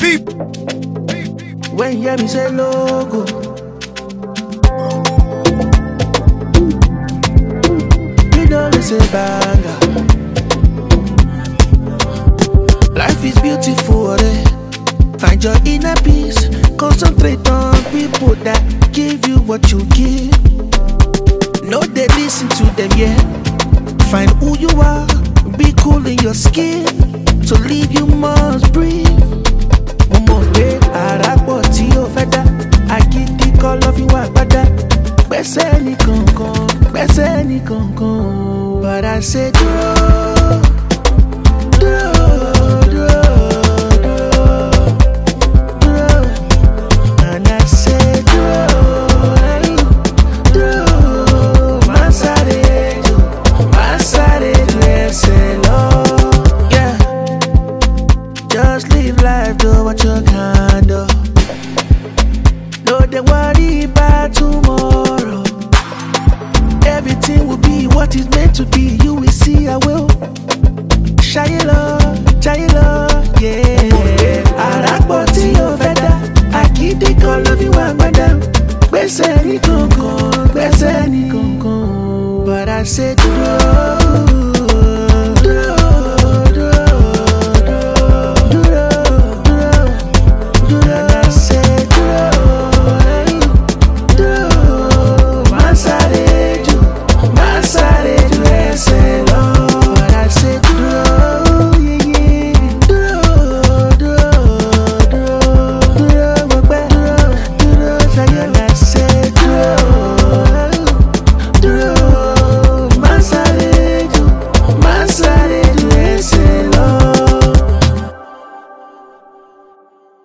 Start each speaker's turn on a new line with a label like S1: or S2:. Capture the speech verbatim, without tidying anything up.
S1: When you hear me say logo, you know they say banger. Life is beautiful, eh? Find your inner peace. Concentrate on people that give you what you give. No, they listen to them, yeah. Find who you are. Be cool in your skin. To live you must breathe. Momo pe arapo ti o feda. Agidi kolo fi wa pada. Gbese ni kankan, gbese ni kankan. But I say duro